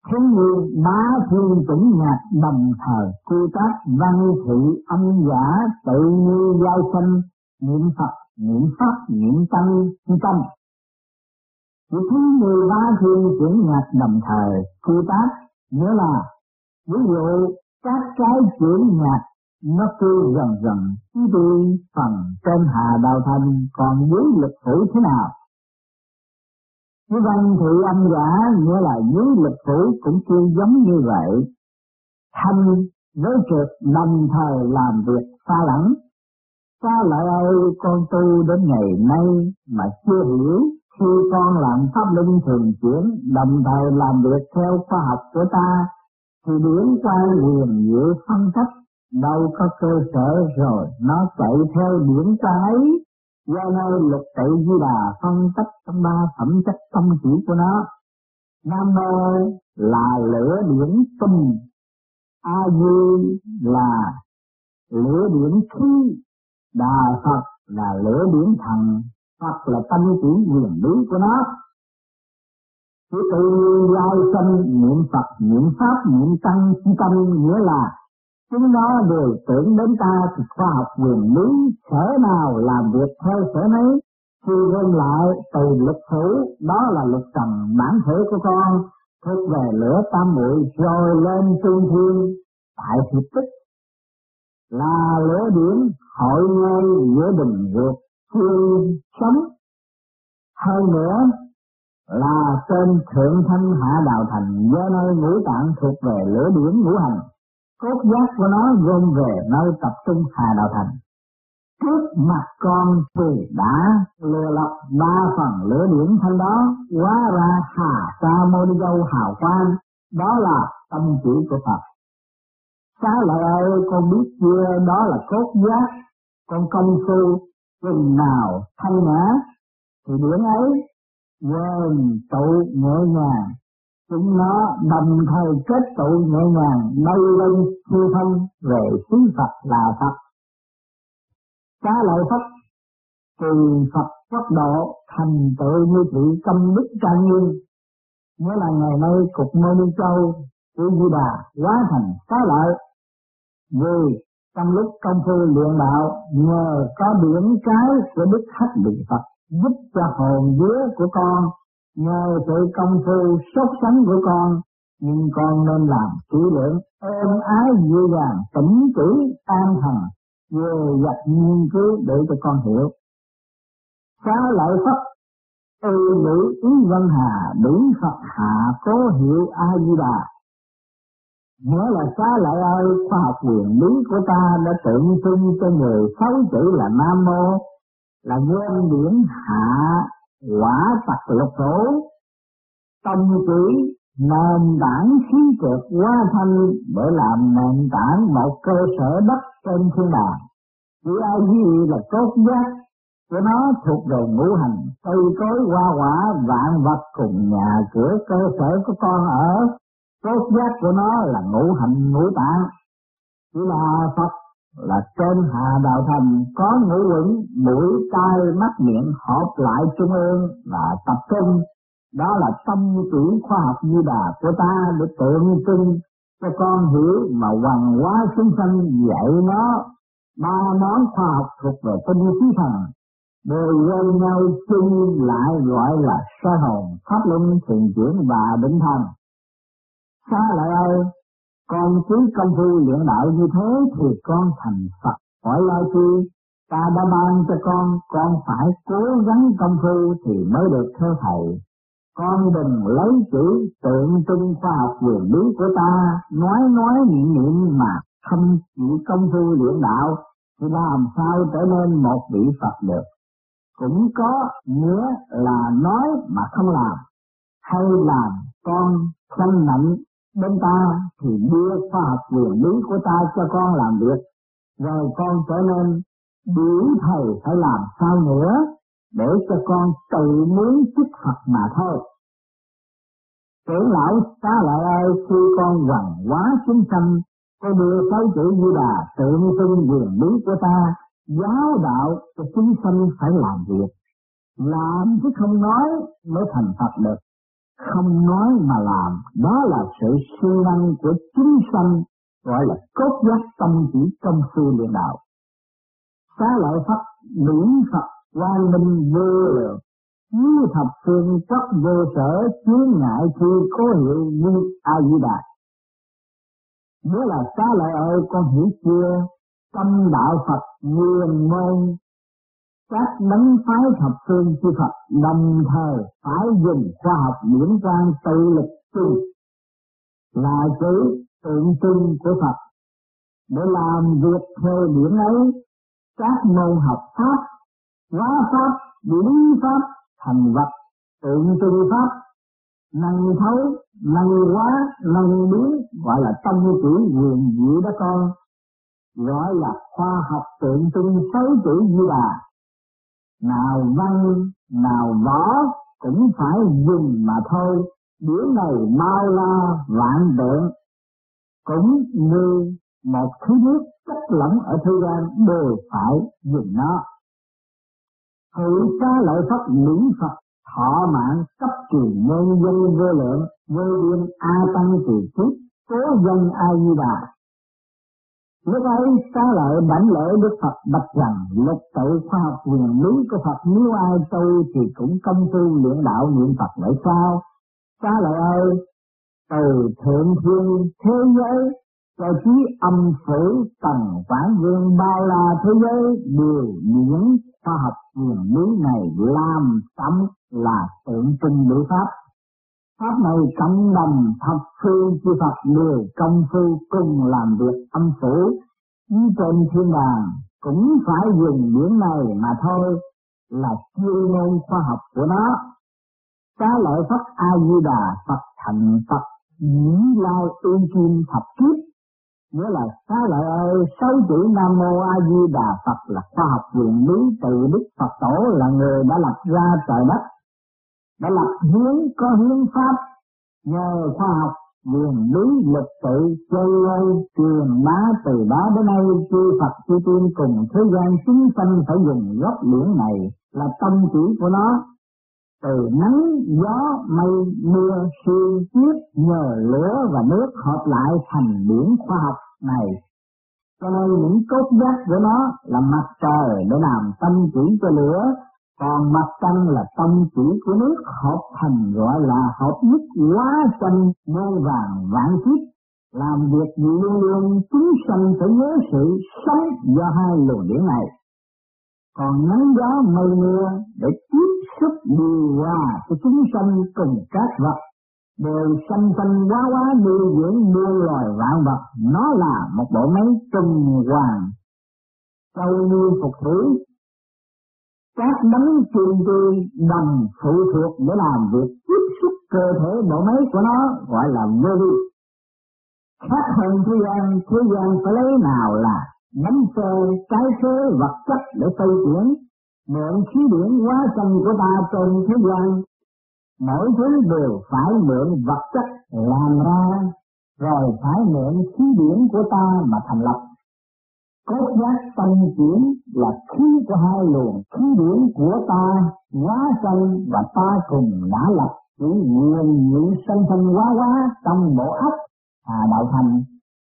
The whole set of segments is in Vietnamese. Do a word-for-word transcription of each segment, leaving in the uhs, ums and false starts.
Thế như bá thiên chủng nhạc đồng thời cư tác văn thị âm giả tự như giao sinh niệm Phật niệm Pháp niệm Tăng chi tâm. Chỉ thứ như bá thiên chủng nhạc đồng thời cư tác nghĩa là ví dụ các cái chuyển nhạc nó cứ dần dần chi đi phần trên hạ đạo thành còn dưới lực phủ thế nào. Như văn thị âm giả nghĩa là dưới lực phủ cũng chưa giống như vậy. Thanh với trực đồng thời làm việc xa lẫn. Xa lợi ơi con tu đến ngày nay mà chưa hiểu, khi con làm pháp luân thường chuyển đồng thời làm việc theo khoa học của ta thì điển quang huyền diệu phân tích đâu có cơ sở rồi nó chạy theo điển quang ấy. Do nơi lục tự Di Đà phân tích trong ba phẩm chất tâm chỉ của nó. Nam mô là lửa điển tinh, A Di là lửa điển khí, Đà Phật là lửa điển thần, Phật là tâm chỉ huyền bí của nó. Chỉ tự nhiên lai sinh niệm Phật, niệm Pháp, niệm Tăng chi tâm nghĩa là chúng nó đều tưởng đến ta thì khoa học huyền lý sở nào làm việc theo sở nấy. Khi gom lại từ lực phủ đó là lực trần bản thể của con thuộc về lửa tam muội rồi lên trung thiên tại thiệt tích là lửa điển hội ngay giữa đình ruột phương sống. Hơn nữa là trên thượng thanh hạ đạo thành do nơi ngũ tạng thuộc về lửa điển ngũ hành. Cốt giác của nó gom về nơi tập trung hà đạo thành. Trước mặt con thì đã lừa lọc ba phần lửa điển thanh đó, hóa ra hà sa mô ni châu hào quang, đó là tâm chỉ của Phật. Xá lợi ơi con biết chưa, đó là cốt giác, con công phu chừng nào thanh nhã thì điển ấy quên tụ nhẹ nhàng. Chúng nó đồng thời kết tụ nhẹ nhàng bay lên siêu thông về xứ Phật là Phật. Xá lợi Phật từ Phật quốc độ thành tựu như thị công đức trang nghiêm. Nghĩa là ngày nay cục Mô Ni Châu của Di Đà hóa thành xá lợi. Vì trong lúc công phu luyện đạo nhờ có điển cái của Đức Hắc Địa Phật giúp cho hồn vía của con, nhờ sự công phu sốt sắng của con, nhưng con nên làm kỹ lưỡng, êm ái dịu dàng, tỉnh chỉ an thần, về dặt nghiên cứu để cho con hiểu. Xá lợi Phật từ ngữ ý văn hà biển Phật hạ cố hiệu A Di Đà. Nghĩa là xá lợi ơi, khoa học huyền lý của ta đã tượng trưng cho người sáu chữ là Nam Mô, là gom điển hạ quả tặc lục phổ, tâm chỉ nền tảng khí trượt hóa thanh để làm nền tảng một cơ sở đất trên thiên đàng. Chữ A Di là cốt giác của nó thuộc về ngũ hành, cây cối hoa quả vạn vật cùng nhà cửa cơ sở của con ở. Cốt giác của nó là ngũ hành ngũ tạng. Chỉ là Phật là trên hạ đạo thành có ngũ quẩn mũi tai mắt miệng hợp lại trung ương là tập trung. Đó là tâm chỉ khoa học Di Đà của ta để tượng trưng cho con hiểu mà hoàng hóa chúng sanh dạy nó ba món khoa học thuộc về tinh khí thần đều quên nhau chung lại gọi là sơ hồn pháp luân thường chuyển và định thần. Xá lợi ơi, con cứ công phu luyện đạo như thế thì con thành Phật khỏi lo chi. Ta đã ban cho con, con phải cố gắng công phu thì mới được theo thầy. Con đừng lấy chữ tượng trưng khoa học huyền bí của ta nói nói niệm niệm mà không chịu công phu luyện đạo thì làm sao trở nên một vị Phật được. Cũng có nghĩa là nói mà không làm, hay làm con không nặng bên ta thì đưa khoa học huyền bí của ta cho con làm việc, rồi con trở nên biểu thầy phải làm sao nữa để cho con tự muốn chức Phật mà thôi. Trưởng lão Xá lợi ơi, khi con hoàng hóa chúng sanh, có đưa sáu chữ Di Đà tượng trưng huyền bí của ta, giáo đạo cho chúng sanh phải làm việc, làm chứ không nói mới thành Phật được. không nói mà làm, đó là sự siêng năng của chúng sanh, gọi là cốt giác tâm chỉ công phu luyện đạo. Xá lợi Phật, biển Phật, quang minh vô lượng, như thập phương chất vô sở, chướng ngại khi có hiệu như A Di Đà. Nghĩa là xá lợi ơi, con hiểu chưa? Tâm đạo Phật nguyên môn, các đấng phái thập phương chư Phật đồng thời phải dùng khoa học điển quang tự lực chung là chữ tượng trưng của Phật để làm việc theo điển ấy. Các môn học pháp, hóa pháp, điển pháp thành vật tượng trưng pháp, năng thấu, năng hóa, năng biến, gọi là tâm chỉ quyền diệu đó con, gọi là khoa học tượng trưng sáu chữ Di Đà. Nào văn, nào võ cũng phải dùng mà thôi, điển này bao la vạn tượng, cũng như một thứ nước chất lỏng ở thế gian đều phải dùng nó. Hữu xá lợi Phật miễn Phật thọ mạng cấp truyền nhân dân vô lượng, vô biên a tăng từ trước cố dân A Di Đà. Lúc ấy xá lợi đảnh lễ Đức Phật bạch rằng lục tự khoa học quyền lý của Phật nếu ai tu thì cũng công phu luyện đạo niệm Phật vậy sao? Xá lợi ơi, từ thượng thiên thế giới cho chí âm phủ tầng quảng vương bao la thế giới đều điển khoa học quyền lý này làm tâm là tượng trưng biểu pháp. Pháp này cộng đồng thập phương chư Phật đều công phu cùng làm việc âm phủ, như trên thiên đàng cũng phải dùng điển này mà thôi, là chuyên môn khoa học của nó. Xá lợi Phật A Di Đà Phật thành Phật nhĩ lai ương kim thập kiếp, nghĩa là xá lợi ơi, sáu chữ Nam Mô A Di Đà Phật là khoa học quyền lý từ Đức Phật Tổ là người đã lập ra trời đất, đã lập hiến có hiến pháp, nhờ khoa học quyền lý lịch tự chơi lôi truyền bá từ đó đến nay, chư Phật chư tiên cùng thế gian chúng sanh phải dùng gốc điển này là tâm chỉ của nó. Từ nắng gió mây mưa sương tuyết nhờ lửa và nước hợp lại thành điển khoa học này. Cho nên những cốt giác của nó là mặt trời để làm tâm chỉ cho lửa, còn mặt trăng là tâm chỉ của nước hợp thành gọi là hợp nhất hóa sanh muôn vàng vạn kiếp. Làm việc gì luôn luôn chúng sanh phải nhớ sự sống do hai luồng điển này. Còn nắng gió mây mưa để tiếp xúc điều hòa cho chúng sanh cùng các vật đều sanh sanh hóa hóa nuôi dưỡng muôn loài vạn vật. Nó là một bộ máy tuần hoàn châu như phục thủy. Các đấng truyền kỳ đồng phụ thuộc để làm việc tiếp xúc cơ thể bộ máy của nó, gọi là vô vi. Khác hơn thế gian, thế gian phải lấy nào là bánh xe, trái khế, vật chất để xây chuyển, mượn khí điển hóa sanh của ta trên thế gian. Mỗi thứ đều phải mượn vật chất làm ra, rồi phải mượn khí điển của ta mà thành lập. Cốt giác tâm chuyển là khí của hai luồng, khí điển của ta hóa sanh và ta cùng đã lập chỉ nguyên những sanh sanh hóa hóa trong bộ óc à đạo thành.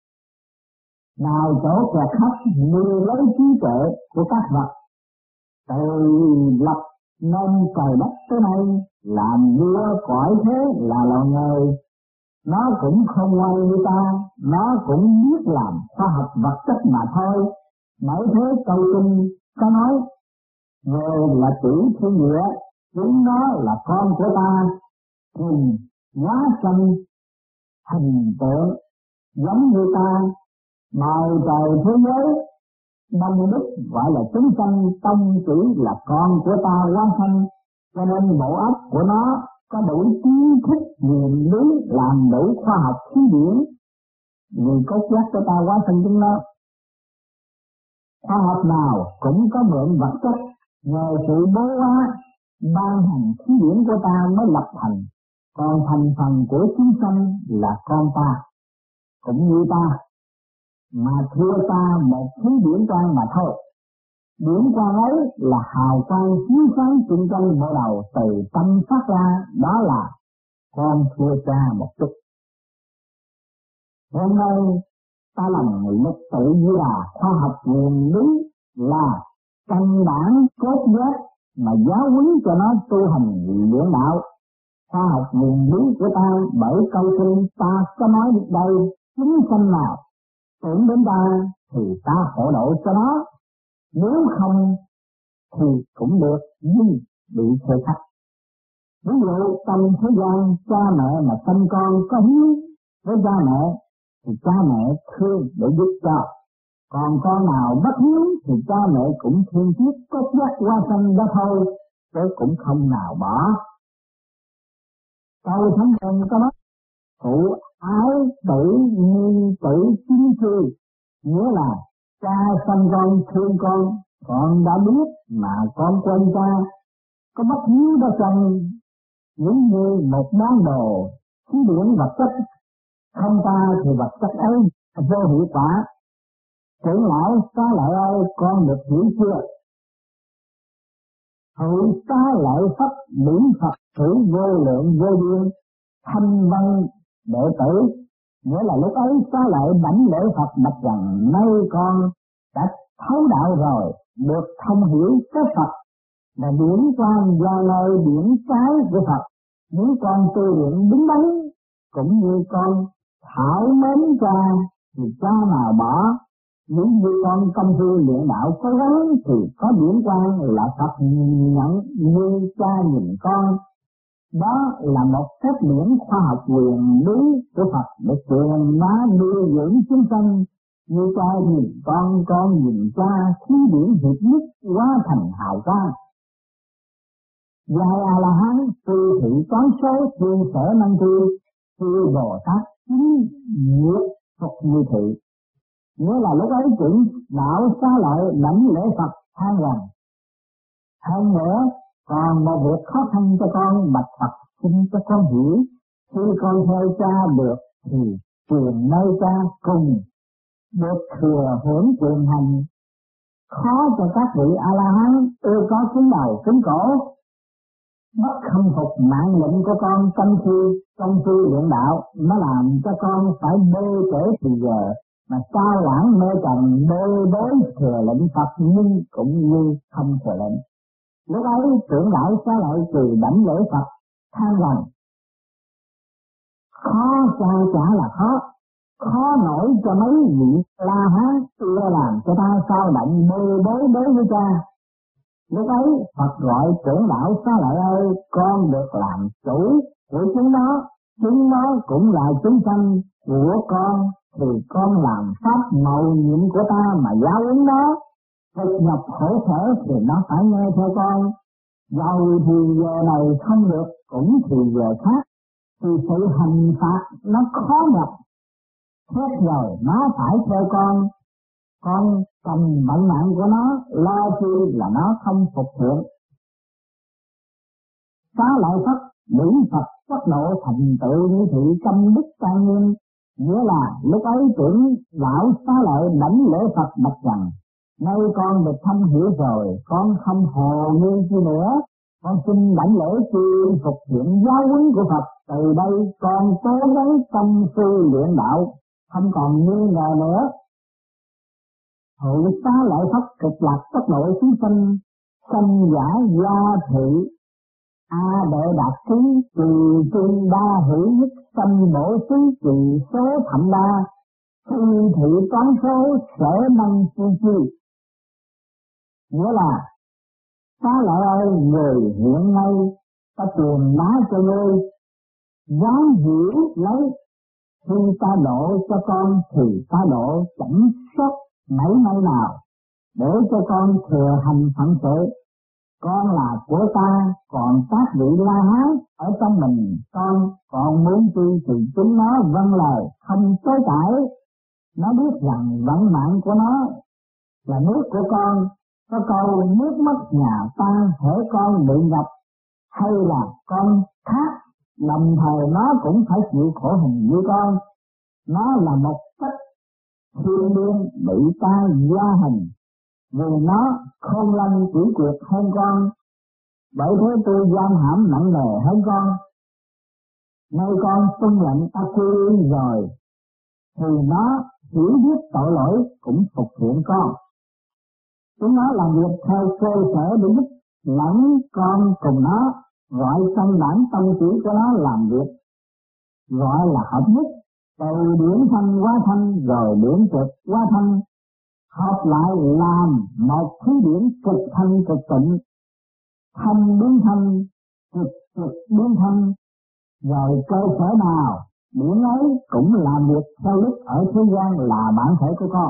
Nào chỗ kẹt khắp như lấy trí tuệ của các vật, từ lập nên trời đất tới nay, làm vua cõi thế là loài người. Nó cũng không ngoan như ta, nó cũng biết làm khoa học vật chất mà thôi. Bởi thế câu kinh có nói, người là chữ thiên địa, chúng nó là con của ta, cùng hóa sanh hình tượng giống như ta. Bầu trời thế giới đông đức gọi là chúng sanh, tâm chỉ là con của ta hóa sanh, cho nên bộ óc của nó có đủ kiến thức nguyên lý làm đủ khoa học khí điển, vì cốt giác của ta hóa sanh chúng nó. Khoa học nào cũng có mượn vật chất, nhờ sự bố hóa ban hành khí điển của ta mới lập thành. Còn thành phần của chúng sanh là con ta, cũng như ta, mà thua ta một khí điển quang mà thôi. Điển quang ấy là hào quang chiếu sáng chung quanh bộ đầu từ tâm phát ra, đó là con thua cha một chút. Hôm nay ta làm lịch tự là khoa học nguyên lý, là căn bản cốt giác mà giáo huấn cho nó tu hành luyện đạo. Khoa học nguyên lý của ta bởi câu kinh ta có nói đây, chúng sanh nào tưởng đến ta thì ta hộ độ cho nó, nếu không thì cũng được nhưng bị khởi khắc. Ví dụ trong thế gian cha mẹ mà sinh con có hiếu với cha mẹ thì cha mẹ thương để giúp cho, còn con nào bất hiếu thì cha mẹ cũng thương tiếc có giác qua sanh đó thôi, chứ cũng không nào bỏ. Câu Thánh Kinh có nói phụ ái tử nhi tử chính sư, nghĩa là cha sanh con thương con, con đã biết mà con quên cha, có bất hiếu đó chăng? Những như một món đồ khí điển vật chất, không ta thì vật chất ấy vô hiệu quả. Trưởng lão xá lợi ơi, con được hiểu chưa? Hữu xá lợi Phật miễn Phật thử vô lượng vô biên thanh văn đệ tử, nghĩa là lúc ấy xá lợi đảnh lễ Phật bạch rằng nay con đã thấu đạo rồi, được thông hiểu cái Phật là điển quang do nơi điển trái của Phật. Nếu con tu luyện đúng đắn cũng như con thảo mến cha thì cha nào bỏ. Nếu như con công phu luyện đạo cố gắng thì có điển quang là Phật nhận như cha nhìn con. Đó là một phép miễn khoa học quyền lý của Phật để truyền bá nuôi dưỡng chúng sanh. Như cha nhìn con, con nhìn cha, khí điển hiệp nhất hóa thành hào quang. Giai A-la-hán tu thị toán số chuyên sở năng tu, tu Bồ Tát chính diệt phục như thị. Nghĩa là lúc ấy trưởng đạo xá lợi đảnh lễ Phật than rằng hơn nữa còn một việc khó khăn cho con bạch Phật xin cho con hiểu. Khi con theo cha được thì truyền nơi cha cùng được thừa hưởng quyền hành. Khó cho các vị A-la-hán ưa có cứng đầu cứng cổ, bất khâm phục mạng lệnh của con trong khi trong khi luyện đạo, nó làm cho con phải bê trễ thì giờ mà sao lãng mê trần bê bối thừa lệnh Phật nhưng cũng như không thừa lệnh. Lúc ấy trưởng đạo xá lợi trừ đảnh lễ Phật than rằng khó cha chả là khó, khó nổi cho mấy vị La Hán ưa làm cho ta sao động bê bối đối với cha. Lúc ấy Phật gọi trưởng đạo xá lợi ơi, con được làm chủ của chúng nó, chúng nó cũng là chúng sanh của con, thì con làm pháp mầu nhiệm của ta mà giáo huấn nó. Thực nhập khổ sở thì nó phải nghe theo con. Giàu thì giờ này không được, cũng thì giờ khác, thì sự hành phạt nó khó nhập. Xét rồi nó phải theo con, con cầm vận mạng của nó, lo chi là nó không phục thượng. Xá lợi Phật miễn Phật tốc độ thành tựu như thị tâm đức trang nghiêm, nghĩa là lúc ấy trưởng lão xá lợi đảnh lễ Phật bạch rằng nay con được thông hiểu rồi, con không hồ nghi chi nữa, con xin đảnh lễ chuyên phục hiện giáo huấn của Phật. Từ đây con cố gắng tâm sư luyện đạo, không còn nghi ngờ nữa. Hữu xá lợi Phật cực lạc tốc độ chúng sanh, sanh giả gia thị A đệ đạt trí trì tiên đa hữu nhất sanh bổ xứ trì số thậm đa, thi thị toán số sở năng chi chi. Nghĩa là xá lợi ơi, người hiện nay ta truyền bá cho ngươi, dám hiểu lấy. Khi ta độ cho con thì ta độ chẳng sót nảy nơi nào, để cho con thừa hành phận sự. Con là của ta, còn các vị La Hán ở trong mình con, còn muốn chi thì chúng nó vâng lời không chối cãi. Nó biết rằng vận mạng của nó là nước của con. Có câu nước mất nhà tan hễ con bị ngập, hay là con khác, đồng thời nó cũng phải chịu khổ hình như con. Nó là một cách thiên liêng bị ta gia hình, vì nó không lanh chỉ quyệt hơn con, bởi thế tôi giam hãm nặng nề hơn con. Nay con tuân lệnh ta quy rồi, thì nó hiểu biết tội lỗi cũng phục thiện con. Chúng nó làm việc theo cơ sở để giúp lẫn con cùng nó, gọi căn bản tâm chỉ của nó làm việc, gọi là hợp nhất, từ điển thanh hóa thanh rồi điển cực hóa thanh, hợp lại làm một thứ điển cực thanh cực tịnh, thanh biến thanh, cực cực biến thanh, rồi cơ sở nào điển ấy cũng làm việc theo lúc ở thế gian là bản thể của con.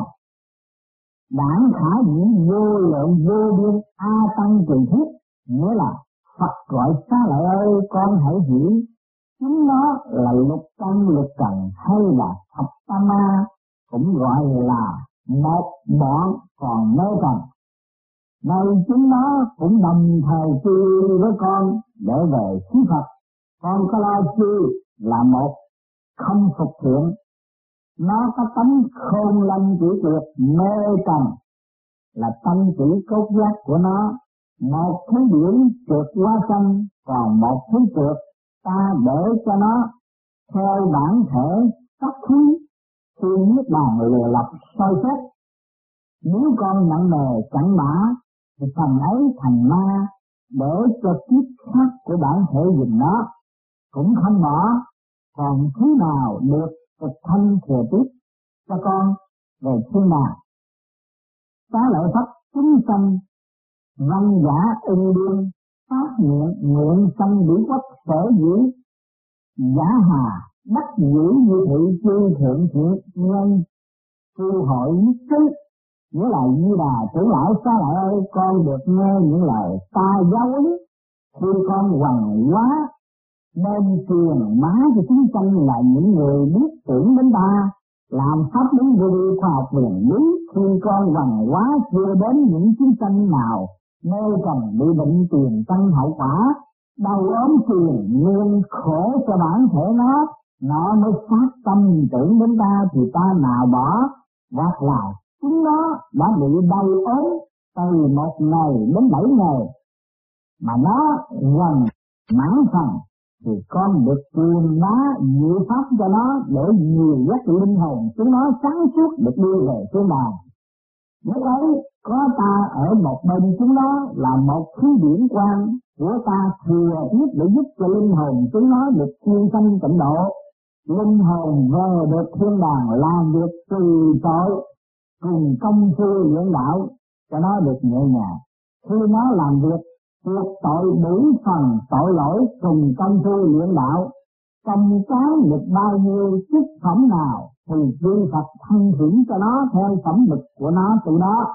Đảng khả dĩ vô lượng vô biên a tăng trì thiết, nghĩa là Phật gọi Xá Lợi ơi con hãy hiểu chính nó là lục căn lục trần hay là thập tam ma, cũng gọi là một bọn còn mê trần. Nay chính nó cũng đồng thời chi với con để về xứ Phật. Con có lo chi là một không phục thiện, nó có tánh khôn lanh chỉ tuyệt mê trần, là tâm chỉ cốt giác của nó. Một thứ điển trượt hóa sanh, còn một thứ trượt ta để cho nó theo bản thể sắc khí khi niết bàn lừa lọc soi xét. Nếu con nặng nề chẳng mã thì phần ấy thành ma, để cho kiếp khác của bản thể dùng nó cũng không bỏ. Còn thứ nào được cực thanh thừa tiếp cho con về thiên đàng. Xá Lợi Phất chúng sanh văn giả ưng điên, phát nguyện nguyện sanh bỉ quốc sở dĩ, giả hà đắc dĩ như thị chư thượng thiện nhân tu hội nhất trí. Nghĩa là Di Đà trưởng lão Xá Lợi ơi, con được nghe những lời ta giáo huấn khi con hoằng hóa nên truyền má cho chúng sanh là những người biết tưởng đến ta, làm pháp đến vô vi khoa học huyền lý. Khi con hoằng hóa chưa đến những chúng sanh nào mê trần bị bệnh tiền tăng hậu quả, đau ốm phiền nguyên khổ cho bản thể nó, nó mới phát tâm tưởng đến ta thì ta nào bỏ. Hoặc là chúng nó đã bị đau ốm từ một ngày đến bảy ngày mà nó gần mãn phần, thì con được truyền bá diệu pháp cho nó để nhiều giác linh hồn chúng nó sáng suốt được đưa về thiên đàng. Lúc ấy có ta ở một bên chúng nó là một thứ điển quang của ta thừa tiếp để giúp cho linh hồn chúng nó được siêu sanh tịnh độ. Linh hồn về được thiên đàng làm việc tùy tội cùng công phu luyện đạo cho nó được nhẹ nhàng. Khi nó làm việc thuộc tội đủ phần tội lỗi cùng công phu luyện đạo, công cái được bao nhiêu chức phẩm nào thì chư Phật thân thưởng cho nó theo phẩm lực của nó từ đó.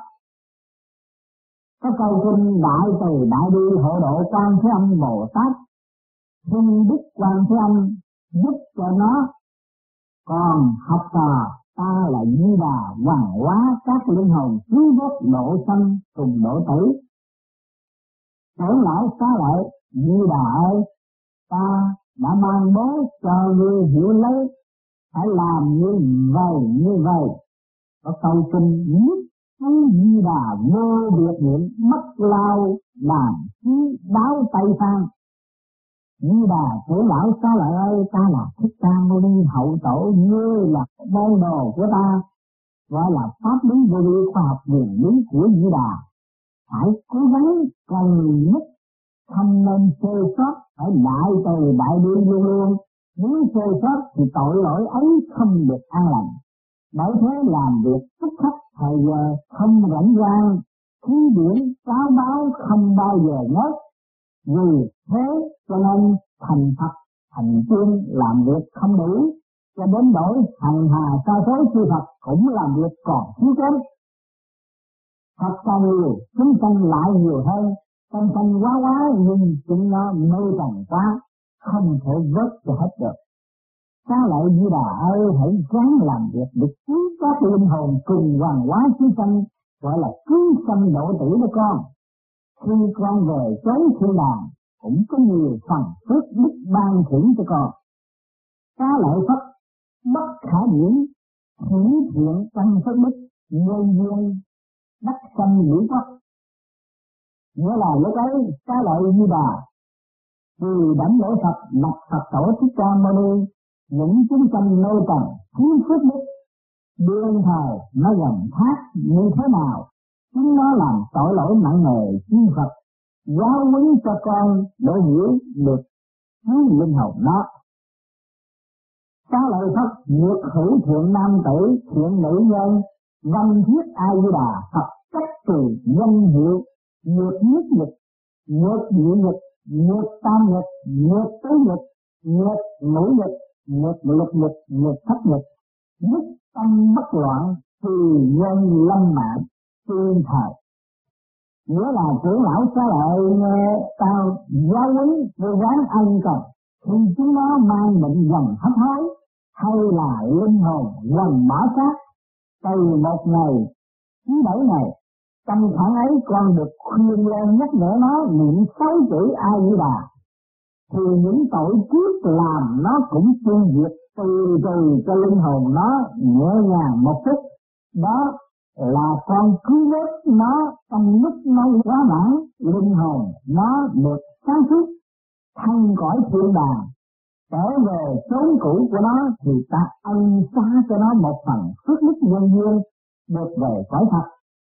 Có câu kinh Đại Từ Đại Bi Hộ Độ Quan Thế Âm Bồ Tát, xin Đức Quan Thế Âm giúp cho nó. Còn học trò ta là Di Đà hoằng hóa các linh hồn cứu vớt độ sanh cùng độ tử. Trưởng lão Xá Lợi, Di Đà ơi, ta đã ban bố cho ngươi hiểu lấy, hãy làm như vậy như vậy. Có câu kinh nhất chú Di Đà vô biệt niệm mất lao đàn chí đáo Tây Phan. Di Đà trưởng lão Xá Lợi ơi, ta là Thích Ca Mâu Ni hậu tổ, ngươi là môn đồ của ta, gọi là pháp lý vô vi khoa học huyền lý của Di Đà. Hãy cố gắng cần nhất, không nên sơ sót, phải đại từ đại bi luôn luôn. Nếu sơ sót thì tội lỗi ấy không được an lành. Bởi thế làm việc tức khắc thời giờ không rảnh rang, khí điển cáo báo không bao giờ ngớt. Vì thế cho nên thành Phật thành tiên làm việc không đủ, cho đến đổi hành hà sa số chư Phật cũng làm việc còn thiếu kém. Phật càng nhiều, chúng sanh lại nhiều hơn, tâm sanh quá quá nhưng chúng nó mê trần quá, không thể vớt cho hết được. Xá Lợi Di Đà ơi, hãy ráng làm việc để cứu các linh hồn cùng hoàng hóa chúng sanh, gọi là cứu sanh độ tử đó con. Khi con về chốn thiên đàng cũng có nhiều phần phước đức ban thưởng cho con. Xá Lợi Phất bất khả diễn, thủy thiện tăng phước đức, nhân duyên đắc sanh mỹ quốc. Nghĩa là lúc ấy Xá Lợi Di Đà Vì đảnh lễ Phật lập Phật tổ Thích Ca Mâu Ni, những chúng sanh nơi trần thiếu phước đức, đương thời nó gầm thác như thế nào, chúng nó làm tội lỗi nặng nề chi Phật giáo huấn cho con để hiểu được cứu linh hồn nó. Xá lợi Phất nhược hữu thiện nam tử, thiện nữ nhân, văn thiết A Di Đà Phật cách trừ danh hiệu, nhược nhất nhật, nhược nhị nhật, nhược tam nhật, nhược tứ nhật, nhược ngũ nhật, nhược lục nhật, nhược thất nhật, nhất tâm bất loạn, thì nhân lâm mạng tương thời. Nghĩa là trưởng lão Xá Lợi nghe tao giáo huấn vô quán ân cần, thì chúng nó mang bệnh dần hấp hối, hay là linh hồn dần bỏ xác. Từ một ngày thứ bảy ngày, trong khoảng ấy con được khuyên lên nhắc nhở nó niệm sáu chữ A Di Đà, thì những tội trước làm nó cũng tiêu diệt, từ từ cho linh hồn nó nhẹ nhàng một chút. Đó là con cứu vớt nó trong lúc nó quá mãn, linh hồn nó được sáng suốt, thăng cõi thiên đàng, trở về chốn cũ của nó, thì ta ân xá cho nó một phần phước đức nhân duyên được về cõi Phật.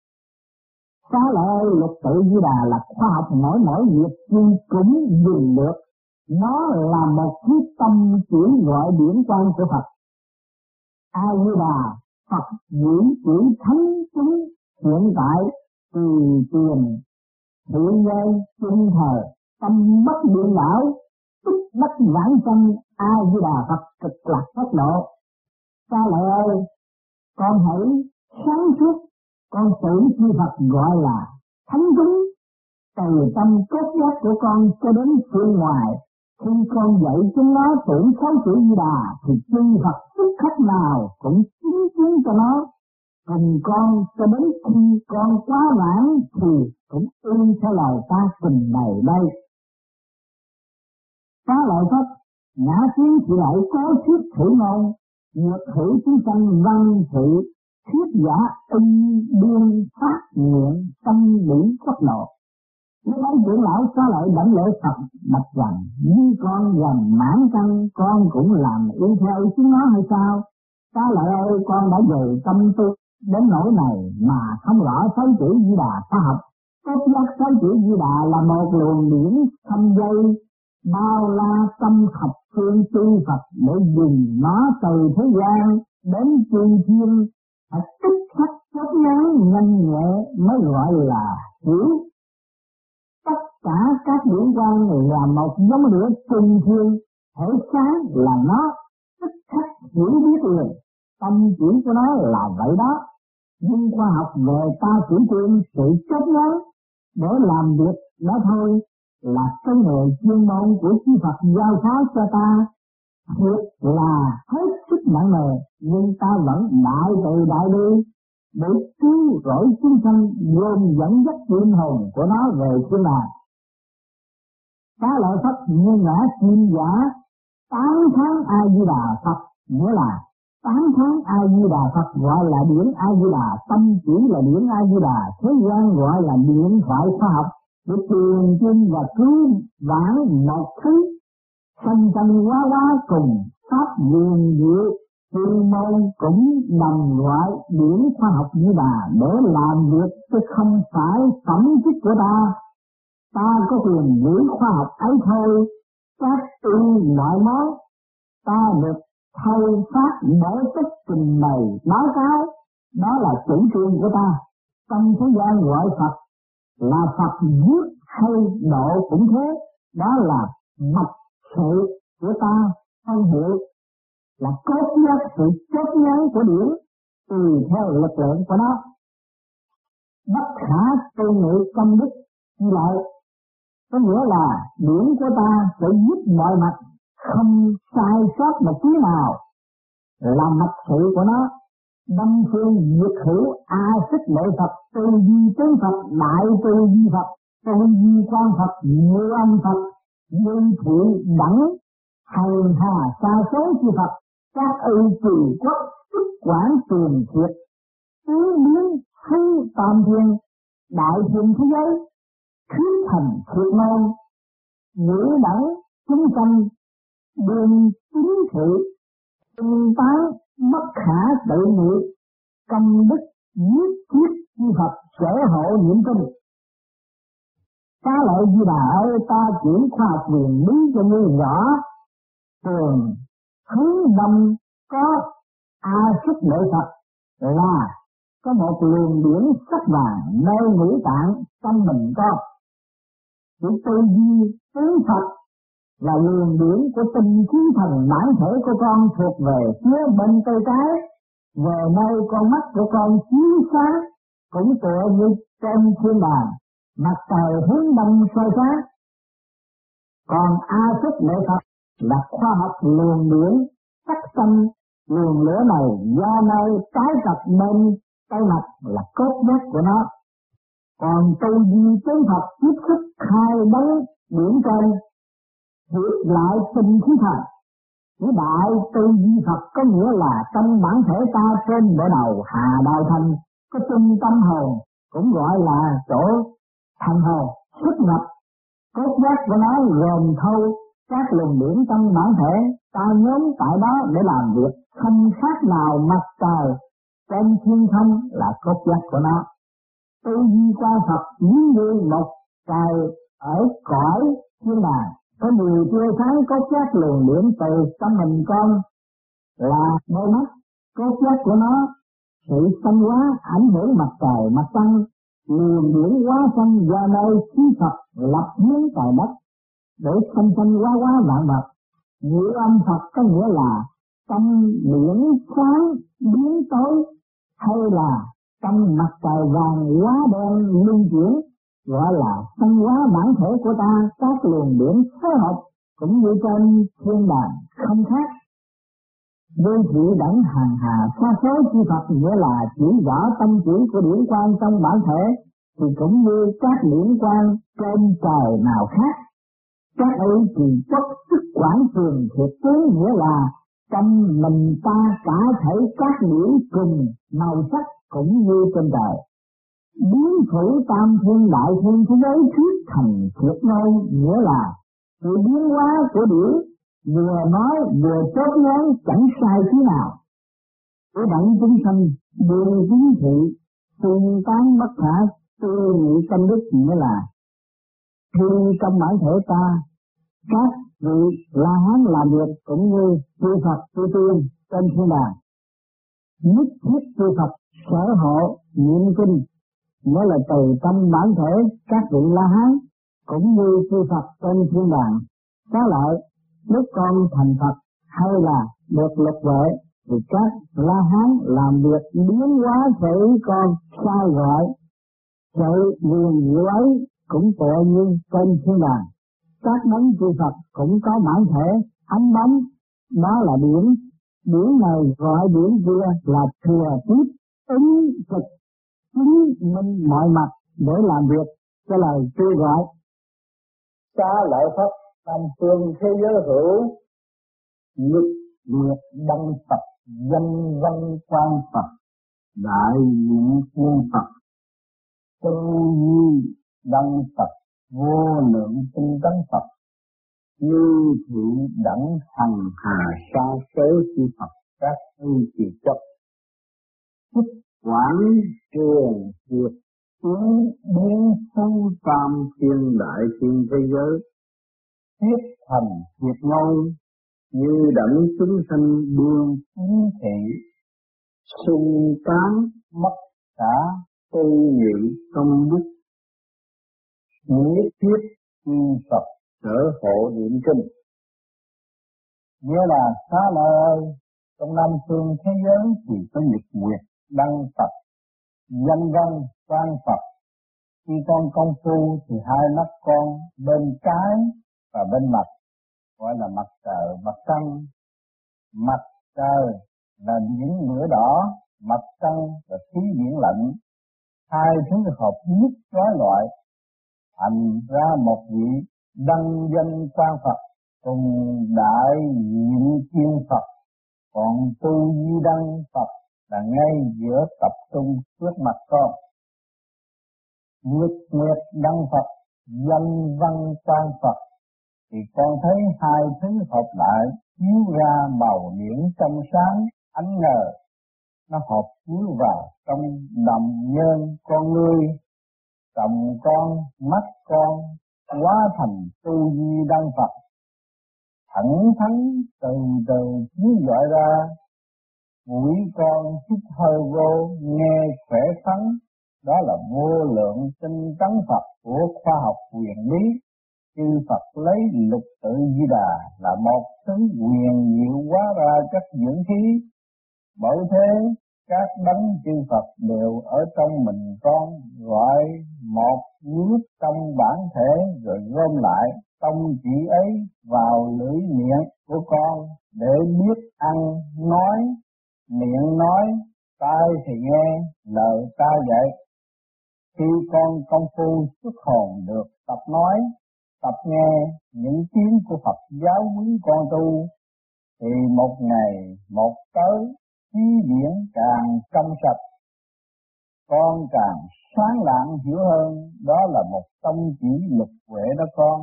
Xá lợi lục tự Di Đà là khoa học mỗi mỗi việc nhưng cũng dùng được. Nó là một quyết tâm chuyển gọi điển quang của Phật. A Di Đà Phật diễn chỉ thánh chúng hiện tại, tùy tiền thiện nhân chung thời, tâm bất điện đảo, tức bất vãng sanh. A Di Đà Phật cực lạc tốc độ. Xá lợi ơi, con hãy sáng suốt, con tưởng chư Phật gọi là thánh chúng, từ tâm cốt giác của con cho đến phương ngoài. Khi con dạy chúng nó tưởng sáu chữ Di Đà, thì chư Phật xuất khách nào cũng chứng kiến cho nó. Cùng con cho đến khi con quá vãng thì cũng ưng theo lời ta trình bày đây. Xá lợi Phất, ngã tiếng thì lại có thuyết thử ngôn, nhược thử chúng sanh văn thị, thuyết giả ưng đương phát nguyện tâm điển quốc lộ. Lúc ấy trưởng lão Xá Lợi đảnh lễ Phật bạch rằng, như con gần mãn căn, con cũng làm y theo chúng nó hay sao? Xá Lợi ơi, con đã dày tâm tư đến nỗi này mà không rõ sáu chữ Di Đà khoa học. Cốt giác sáu chữ Di Đà là một luồng điển thâm dây, bao la tâm thập phương chư Phật để dùng nó từ thế gian đến chư thiên, phải tích khắc chốt ngắn nhanh nhẹ mới gọi là hiểu. Tất cả các điển quang là một giống lửa trung thiên, thể sáng là nó, tức khắc hiểu biết liền. Tâm chuyển của nó là vậy đó. Nhưng khoa học về ta chỉ truyện sự chốt ngắn để làm việc đó thôi, là cái nghề chuyên môn của chư Phật giao phó cho ta. Thiệt là hết sức nặng nề, nhưng ta vẫn đại từ đại đi để cứu rỗi chúng sanh, gồm dẫn dắt linh hồn của nó về thiên đàng. Xá lợi Phất như ngã chim giả tán thán A Di Đà Phật, nghĩa là tán thán A Di Đà Phật gọi là điển A Di Đà, tâm chỉ là điển A Di Đà, thế gian gọi là điện thoại khoa học để truyền tin và cứu vãn một thứ. Sanh sanh quá quá cùng pháp quyền diệu, chuyên môn cũng đồng gọi điển khoa học Di Đà để làm việc, chứ không phải phẩm chất của ta. Ta có quyền giữ khoa học ấy thôi, các tư mọi món ta được thâu phát để tích trình bày báo cáo, đó là chủ trương của ta. Trong thế gian gọi Phật là Phật giết hay độ cũng thế, đó là mật sự của ta, không hiệu là cốt nhất sự chốt ngắn của điển, tùy theo lực lượng của nó. Bất khả tư nghị công đức như lợi, có nghĩa là điển của ta sẽ giúp mọi mặt, không sai sót một tí nào, là mật sự của nó. Đâm phương diệt hữu a xích lệ Phật, tư duy tướng Phật, đại tư duy Phật, tư duy quan Phật, như âm Phật, như thị đẳng, hành hà xa số chư Phật, các ư trì quốc, sức quản tiền thiệt, tướng biến hư tam thiên, đại thiên thế giới, khứ thành thiệt môn, ngữ đẳng chúng sanh đường chính thị, tinh tán bất khả tự nghị, công đức nhất thiết chi Phật sở hộ niệm kinh. Xá lợi Di Đà ơi, ta chuyển khoa học quyền lý cho ngươi rõ. Tường hướng đông có A Xúc Lợi Phật là có một luồng điển sắc vàng nơi ngũ tạng trong mình con. Sự tư duy tướng Phật là luồng điển của tinh khí thần bản thể của con thuộc về phía bên tay trái, về nơi con mắt của con chiếu sáng, cũng tựa như trên thiên đàng mặt trời hướng đông soi sáng. Còn A Xúc Lợi Phật là khoa học luồng điển sắc xanh. Luồng lửa này do nơi trái trật bên tay mặt là cốt giác của nó. Còn tư duy tướng Phật tiếp xúc hai đấng điển trên, hiệp lại tinh khí thần. Cái đại tư duy Phật có nghĩa là trong bản thể ta trên bộ đầu hà đạo thành có trung tâm hồn, cũng gọi là chỗ thần hồn xuất nhập. Cốt giác của nó gồm thâu các luồng điển trong bản thể, ta nhóm tại đó để làm việc, không khác nào mặt trời trên thiên không là cốt giác của nó. Tư duy qua Phật giống như một trời ở cõi thiên đàng, có mười tia sáng cốt giác luồng điển từ trong mình con là đôi mắt. Cốt giác của nó sự xanh hóa ảnh hưởng mặt trời mặt trăng, luồng điển hóa xanh do nơi khí Phật lập hướng trời đất để xanh xanh hóa hóa vạn vật. Ngữ âm Phật có nghĩa là trong điển sáng biến tối, hay là trong mặt trời vàng hóa đen luân chuyển, gọi là xanh hóa bản thể của ta. Các luồng điển phối hợp cũng như trên thiên đàng không khác. Với chỉ đẳng hàng hà xa số chi Phật nghĩa là chỉ rõ tâm chỉ của điển quang trong bản thể, thì cũng như các điển quang trên trời nào khác. Các ấy thì chất sức quản trường thiệt tướng nghĩa là trong mình ta cả thể các điển cùng màu sắc cũng như trên trời. Biến phủ tam thiên đại thiên thế giới thuyết thành thiệt ngôn nghĩa là sự biến hóa của điển, vừa nói vừa chốt ngón chẳng sai thứ nào. Của đẳng chúng sanh đường chính thị, tương tán bất khả tư nghị tâm đức nghĩa là khi trong bản thể ta các vị La Hán làm việc cũng như chư Phật chư tiên trên thiên đàng. Nhất thiết chư Phật sở hộ niệm kinh nghĩa là từ trong bản thể các vị La Hán cũng như chư Phật trên thiên đàng. Xá lợi, lúc con thành Phật hay là được lục vệ thì các La Hán làm việc biến hóa sự con sai gọi. Sự quyền diệu ấy cũng tựa như trên thiên đàng. Các đấng chư Phật cũng có bản thể ấm bóng, đó là điển. Điển này gọi điển kia là thừa tiếp ứng trực chứng minh mọi mặt để làm việc cho lời kêu gọi. Xá lợi Phật tam phương thế giới hữu, nhật nguyệt đăng Phật, danh văn quan Phật, đại diện thiên Phật, tư duy đăng Phật, vô lượng tinh tấn Phật, như thị đẳng hằng hà sa số chi Phật, các ư trì chất xuất quán trường diệt tướng biến phú tam thiên đại thiên thế giới, thiết thành diệt ngôn như đẳng chúng sanh đương chính thị, xung tán mất cả tư nghị công đức, nhất thiết chi Phật sở hộ niệm kinh. Nghĩa là xá lợi trong năm phương thế giới thì có nhật nguyệt đăng Phật, danh văn quan Phật. Khi con công phu thì hai mắt con bên trái và bên mặt gọi là mặt trời mặt trăng. Mặt trời là những lửa đỏ, mặt trăng là khí biển lạnh, hai thứ hợp nhất rối loại thành ra một vị đăng danh quan Phật cùng đại diện thiên Phật. Còn tư duy đăng Phật là ngay giữa tập trung trước mặt con. Nhật nguyệt đăng Phật, danh văn quan Phật thì con thấy hai thứ hợp lại chiếu ra màu điện trong sáng ánh ngời, nó hợp chiếu vào trong đầm nhơn con ngươi, cầm con mắt con hóa thành tu di đăng Phật, thẳng thắn từ từ chiếu dọi ra. Mũi con hít hơi vô nghe khỏe khoắn, đó là vô lượng tinh tấn Phật của khoa học huyền bí. Chư Phật lấy lục tự Di Đà là một thứ huyền diệu hóa ra chất dưỡng khí. Bởi thế các đấng chư Phật đều ở trong mình con, gọi một nước trong bản thể rồi gom lại tông chỉ ấy vào lưỡi miệng của con để biết ăn nói. Miệng nói, tai thì nghe lời ta dạy. Khi con công phu xuất hồn được tập nói, tập nghe những tiếng của Phật giáo quý con tu, thì một ngày một tới khí điển càng trong sạch, con càng sáng lạng hiểu hơn. Đó là một tông chỉ lục huệ đó con.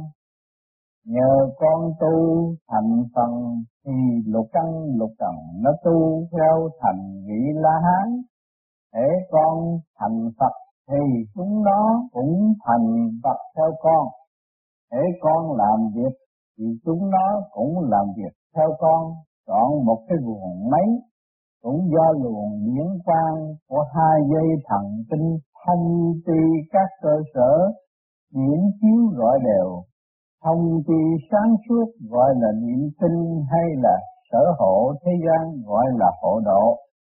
Nhờ con tu thành phần thì lục căn lục trần nó tu theo thành vị La Hán. Để con thành Phật thì chúng nó cũng thành Phật theo con. Để con làm việc thì chúng nó cũng làm việc theo con. Chọn một cái guồng máy cũng do luồng điển quang của hai dây thần kinh thông ti các cơ sở điển chiếu gọi đều. Thông ti sáng suốt gọi là niệm kinh, hay là sở hộ thế gian gọi là hộ độ.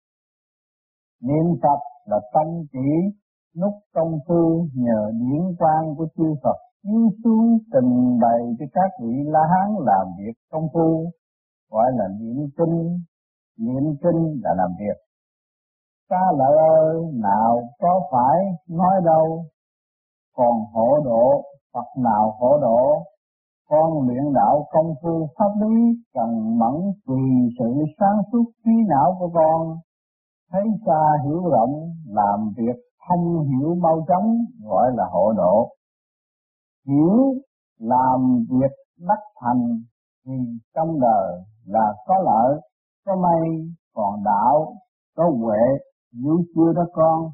Niệm Phật là tâm chỉ nút công phu nhờ điển quang của chư Phật chiếu xuống trình bày cho các vị La Hán làm việc công phu, gọi là niệm kinh. Niệm kinh là làm việc. Ta lợi ơi, nào có phải nói đâu, còn hộ độ Phật nào hộ độ. Con luyện đạo công phu pháp lý cần mẫn tùy sự sáng suốt trí não của con, thấy xa hiểu rộng, làm việc thông hiểu mau chóng, gọi là hộ độ. Hiểu làm việc đắc thành thì trong đời là có lợi, có may, còn đạo có huệ, vũ chưa đó con.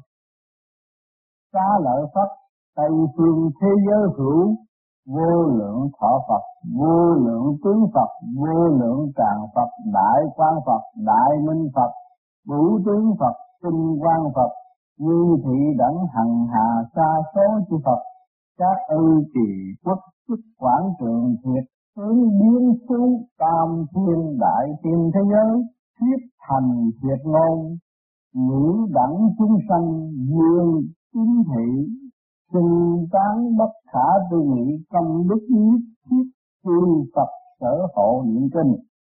Xá lợi Phật Tây phương thế giới hữu, vô lượng thọ Phật, vô lượng tướng Phật, vô lượng tràng Phật, đại quang Phật, đại minh Phật, bửu tướng Phật, tinh quang Phật, như thị đẳng hằng hà sa số chư Phật. Các ư trì quốc chức quảng trường thiệt, hướng biến xuống tam thiên đại thiên thế giới, thuyết thành thiệt ngôn, ngữ đẳng chúng sanh dương tín thị, sinh tán bất khả tư nghị, công đức nhất thiết chư Phật sở hộ niệm kinh.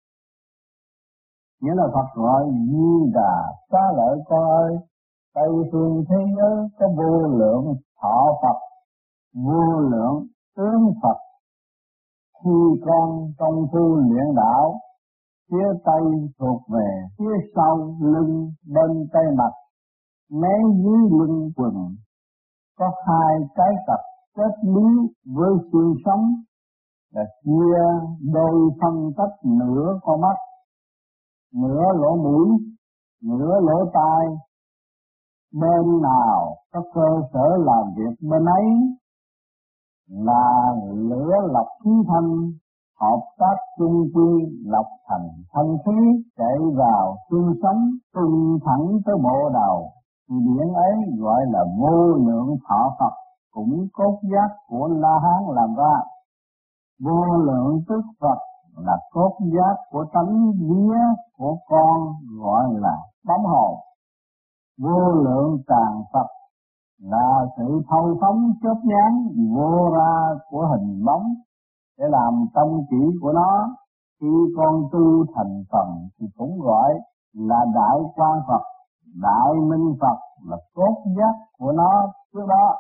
Nghĩa là Phật gọi Di Đà Xá Lợi con ơi, Tây phương thế giới có vô lượng thọ Phật, vô lượng tướng Phật. Khi con công phu luyện đạo, phía Tây thuộc về phía sau lưng bên tay mặt, mé dưới lưng quần có hai cái cặp kết líu với xương sống, là chia đôi phân tách nửa con mắt, nửa lỗ mũi, nửa lỗ tai. Bên nào có cơ sở làm việc bên ấy, là lửa lọc khí thanh, hợp tác chung quy lọc thành thanh khí, chạy vào xương sống, tung thẳng tới bộ đầu. Thì điển ấy gọi là vô lượng thọ Phật, cũng cốt giác của La Hán làm ra. Vô lượng tức Phật là cốt giác của tánh vía của con, gọi là bấm hồn. Vô lượng tràng Phật là sự thâu phóng chớp nhoáng vô ra của hình bóng, để làm tâm chỉ của nó. Khi con tu thành phần thì cũng gọi là đại quang Phật, đại minh Phật là cốt giác của nó trước đó.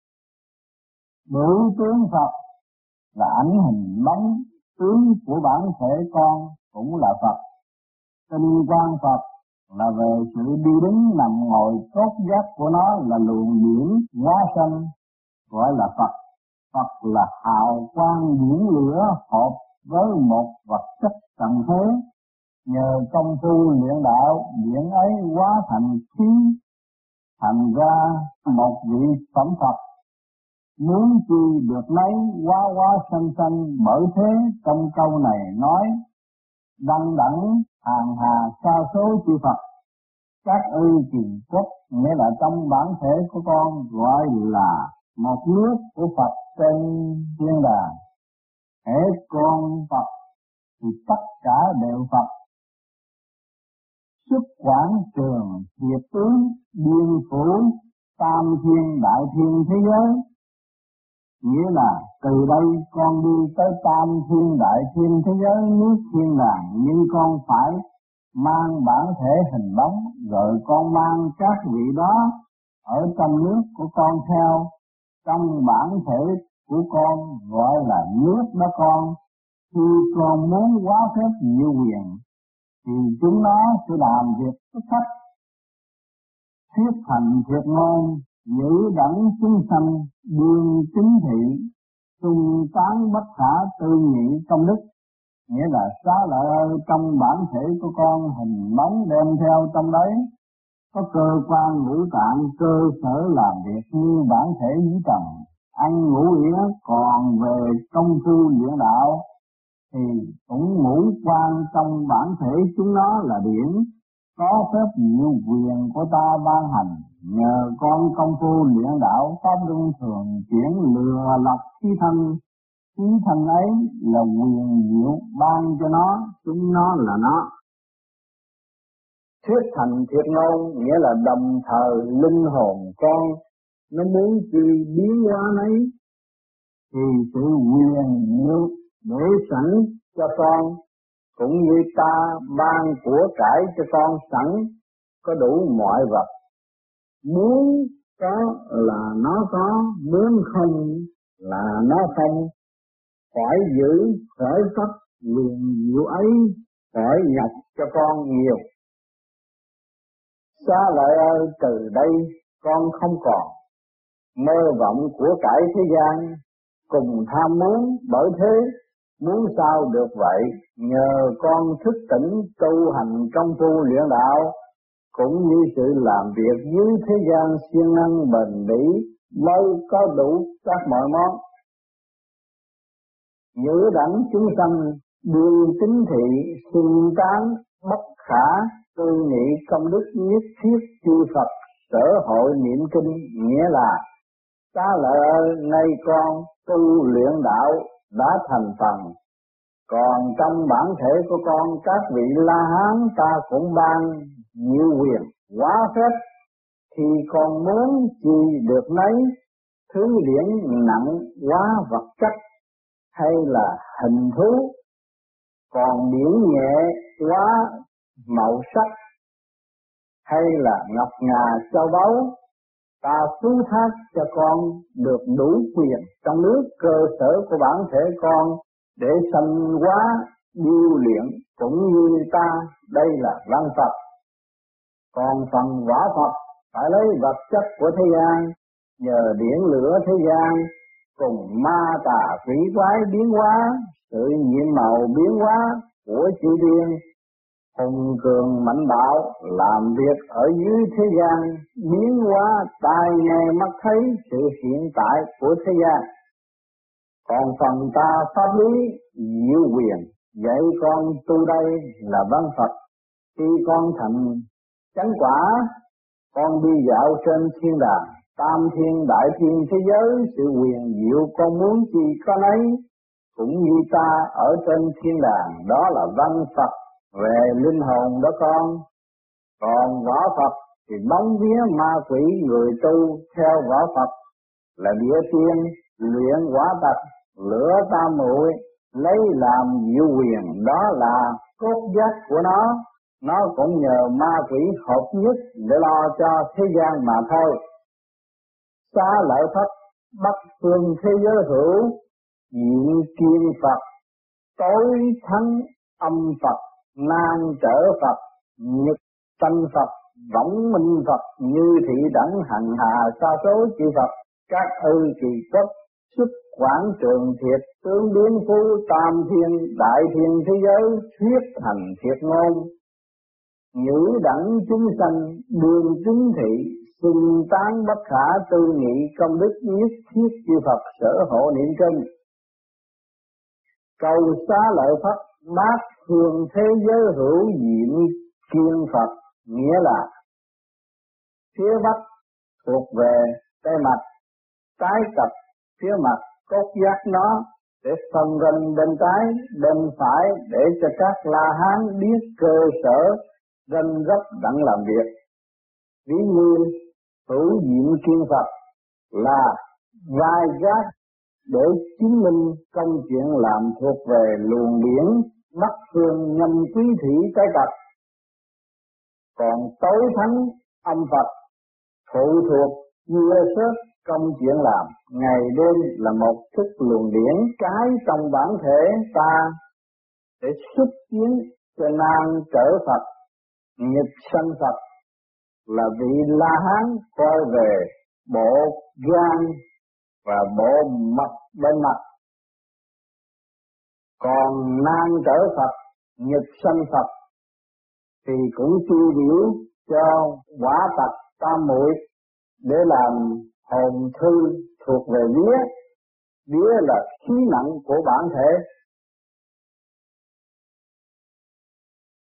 Bửu tướng Phật là ảnh hình bóng tướng của bản thể con, cũng là Phật. Tinh quang Phật là về sự đi đứng nằm ngồi, cốt giác của nó là luồng điển hóa sanh, gọi là Phật. Phật là hào quang biển lửa hợp với một vật chất trần thế. Nhờ công phu luyện đạo, biển ấy hóa thành khí, thành ra một vị phẩm Phật. Muốn chi được lấy hóa hóa sanh sanh, bởi thế trong câu này nói đăng đẳng hàng hà sa số chư Phật. Các ư truyền quốc nghĩa là trong bản thể của con gọi là một nước của Phật trên thiên đàng. Hễ con Phật thì tất cả đều Phật. Xuất quảng trường thiệt tướng biên phủ tam thiên đại thiên thế giới. Nghĩa là từ đây con đi tới tam thiên đại thiên thế giới nước thiên đàng, nhưng con phải mang bản thể hình bóng, rồi con mang các vị đó ở trong nước của con theo. Trong bản thể của con gọi là nước đó con. Khi con muốn hóa phép diệu quyền thì chúng nó sẽ làm việc xuất sắc, thuyết thành thiệt ngôn, giữ đẳng chúng sanh, đương chính thị, tung tán bất khả tư nghị công đức. Nghĩa là xá lợi ơi, trong bản thể của con hình bóng đem theo trong đấy có cơ quan ngũ tạng cơ sở làm việc như bản thể dưới trần, ăn ngủ yến. Còn về công phu luyện đạo thì cũng ngũ quan trong bản thể chúng nó là điển, có phép diệu quyền của ta ban hành. Nhờ con công phu luyện đạo, pháp luân thường chuyển lừa lọc khí thân. Khí thân ấy là quyền diệu ban cho nó, chúng nó là nó. Thuyết thành thiệt ngôn nghĩa là đồng thời linh hồn con nó muốn chi biến hóa nấy thì sự quyền diệu để sẵn cho con, cũng như ta ban của cải cho con sẵn có đủ mọi vật. Muốn có là nó có, muốn không là nó không. Phải giữ khởi pháp quyền diệu ấy, phải nhập cho con nhiều. Xá lợi ơi, từ đây con không còn mơ vọng của cải thế gian cùng tham muốn, bởi thế muốn sao được vậy. Nhờ con thức tỉnh tu hành công phu luyện đạo, cũng như sự làm việc dưới thế gian siêng năng bền bỉ mới có đủ các mọi món. Giữ đẳng chúng sanh, đương chính thị, xưng tán bất khả tư nghị công đức, nhất thiết chư Phật sở hội niệm kinh. Nghĩa là xá lợi ơi, nay con tu luyện đạo đã thành phần, còn trong bản thể của con các vị La Hán ta cũng ban diệu quyền hóa phép. Khi con muốn chi được nấy, thứ điển nặng hóa vật chất hay là hình thú, còn điển nhẹ hóa màu sắc hay là ngọc ngà châu báu. Ta phú thác cho con được đủ quyền trong nước cơ sở của bản thể con để sanh hóa điêu luyện cũng như ta. Đây là văn Phật. Còn phần võ Phật phải lấy vật chất của thế gian, nhờ điển lửa thế gian cùng ma tà quỷ quái biến hóa, sự nhiệm màu biến hóa của chư thiên, hùng cường mạnh bạo làm việc ở dưới thế gian, biến hóa tai nghe mắt thấy sự hiện tại của thế gian. Còn phần ta pháp lý diệu quyền dạy con tu đây là văn Phật. Khi con thành chánh quả, con đi dạo trên thiên đàng, tam thiên đại thiên thế giới, sự quyền diệu con muốn chi có nấy, cũng như ta ở trên thiên đàng. Đó là văn Phật về linh hồn đó con. Còn võ Phật thì bóng vía ma quỷ người tu theo võ Phật là địa tiên luyện quả tật lửa tam muội, lấy làm diệu quyền. Đó là cốt giác của nó. Nó cũng nhờ ma quỷ hợp nhất để lo cho thế gian mà thôi. Xá lợi Phật bắc phương thế giới hữu, diện kiên Phật, tối thắng âm Phật, nan trở Phật, nhật sanh Phật, võng minh Phật, như thị đẳng hằng hà sa số chư Phật. Các ư kỳ quốc xuất quảng trường thiệt tướng biến phú tam thiên đại thiên thế giới thuyết thành thiệt ngôn. Nhữ đẳng chúng sanh đường chứng thị xưng tán bất khả tư nghị công đức nhất thiết chư Phật sở hộ niệm kinh. Cầu xá lợi Phật bát phương thế giới hữu diện kiên Phật, nghĩa là phía bắc thuộc về tay mặt, trái cặp phía mặt cốt giác nó để phân ranh bên trái bên phải để cho các La Hán biết cơ sở ranh rấp đặng làm việc. Ví như hữu diện kiên Phật là vai gác để chứng minh công chuyện làm thuộc về luồng điển bắc phương nhâm quý thủy trái cặp. Còn tối thắng âm Phật phụ thuộc vừa sớt công chuyện làm, ngày đêm là một thức luồng điển cái trong bản thể ta để xúc tiến cho nan trở Phật, nghịch sanh Phật là vị La Hán quay về bộ gan và bộ mật bên mặt. Còn nan trở Phật, nghịch sanh Phật thì cũng tiêu biểu cho quả tật tam muội để làm hồn thư thuộc về vía. Vía là khí nặng của bản thể,